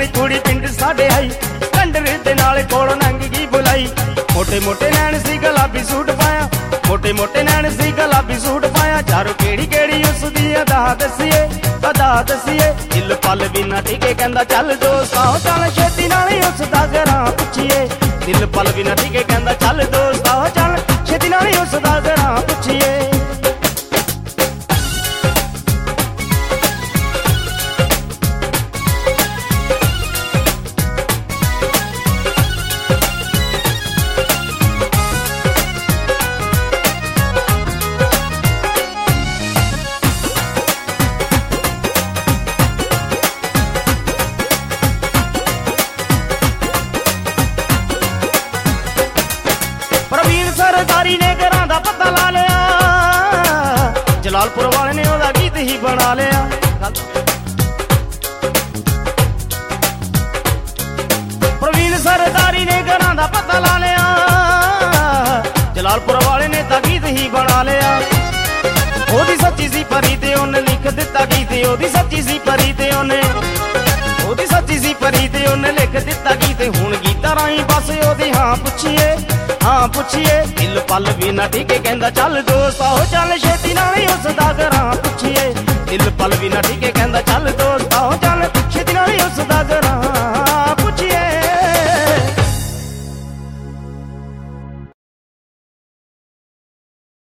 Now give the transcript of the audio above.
ਕੁੜੀ ਪਿੰਡ ਸਾਡੇ ਆਈ, ਕੰਡਰ ਦੇ ਨਾਲ ਕੋਲੋਂ ਲੰਘ ਗਈ ਬੁਲਾਈ। ਮੋਟੇ ਮੋਟੇ ਨੈਣ ਸੀ ਗੁਲਾਬੀ ਸੂਟ ਪਾਇਆ, ਮੋਟੇ ਮੋਟੇ ਨੈਣ ਸੀ ਗੁਲਾਬੀ ਸੂਟ ਪਾਇਆ। ਚਾਰੋ ਕਿਹੜੀ ਕਿਹੜੀ ਉਸ ਦੀ ਅਦਾ ਦਸੀਏ, ਅਦਾ ਦਸੀਏ। ਦਿਲ ਪਲ ਵੀ ਨਾ ਟਿਕੇ ਕਹਿੰਦਾ ਚੱਲ ਦੋਸਤਾ ਹੋ ਚੱਲ ਛੇਤੀ ਨਾਲ ਹੀ ਉਸ ਦਾ ਘਰਾਂ ਪੁੱਛੀਏ। ਦਿਲ ਪਲ ਵੀ ਨਾ ਟਿਕੇ ਕਹਿੰਦਾ ਚੱਲ ਦੋਸਤਾ ਹੋ ਚੱਲ ਛੇਤੀ ਨਾਲ ਹੀ ਉਸ ਦਾ ਘਰਾਂ ਪੁੱਛੀਏ। ਪ੍ਰਵੀਨ ਸਰਦਾਰੀ ਨੇ ਘਰਾਂ ਦਾ ਪਤਾ ਲਾ ਲਿਆ, ਜਲਾਲਪੁਰ ਵਾਲੇ ਨੇ ਉਹਦਾ ਗੀਤ ਹੀ ਬਣਾ ਲਿਆ। ਪ੍ਰਵੀਨ ਸਰਦਾਰੀ ਨੇ ਘਰਾਂ ਦਾ ਪਤਾ ਲਾ ਲਿਆ, ਜਲਾਲਪੁਰ ਵਾਲੇ ਨੇ ਤਾਂ ਗੀਤ ਹੀ ਬਣਾ ਲਿਆ। ਉਹਦੀ ਸੱਚੀ ਸੀ ਪਰੀ ਤੇ ਉਹਨੇ ਲਿਖ ਦਿੱਤਾ ਗੀਤ, ਉਹਦੀ ਸੱਚੀ ਸੀ ਪਰੀ ਤੇ ਉਹਨੇ, ਉਹਦੀ ਸੱਚੀ ਸੀ ਪਰੀ ਤੇ ਉਹਨੇ ਲਿਖ ਦਿੱਤਾ ਗੀਤ। ਹੁਣ ਗੀਤਾਂ ਰਾਹੀਂ ਬਸ ਉਹਦੀ ਹਾਂ ਪੁੱਛੀਏ, ਹਾਂ ਪੁੱਛੀਏ। ਦਿਲ ਪਲ ਵੀ ਨਾ ਟਿਕੇ ਕਹਿੰਦਾ ਚੱਲ ਦੋਸਤਾ ਹੋ ਚੱਲ ਛੇਤੀ ਨਾਲ ਹੀ ਉਸ ਦਾ ਘਰਾਂ ਪੁੱਛੀਏ। ਦਿਲ ਪਲ ਵੀ ਨਾ ਟਿਕੇ ਕਹਿੰਦਾ ਚੱਲ ਦੋਸਤਾ